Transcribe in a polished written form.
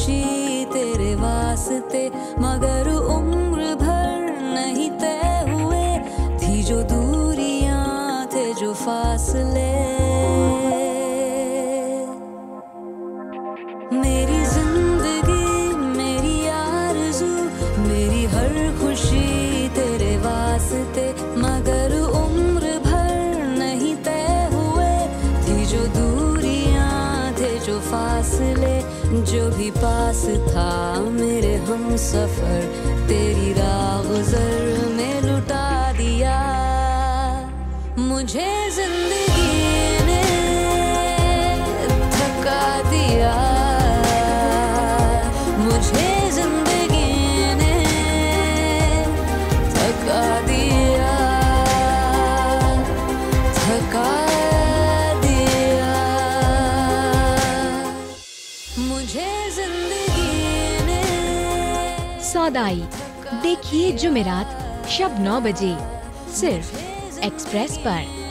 खुशी तेरे वास्ते, मगर उम्र भर नहीं तय हुए, थी जो दूरियां थे जो फासले। मेरी जिंदगी मेरी आरज़ू, मेरी हर खुशी तेरे वास्ते, मगर उम्र भर नहीं तय हुए, थी जो दूरियां थे जो फासले। जो भी पास था मेरे हम सफर, तेरी राह गुज़र में लुटा दिया। मुझे जिंदगी ने थका दिया, मुझे जिंदगी ने थका दिया, थका दिया। मुझे जिंदगी ने सौदाई देखिए जुमेरात शब 9 बजे सिर्फ एक्सप्रेस पर।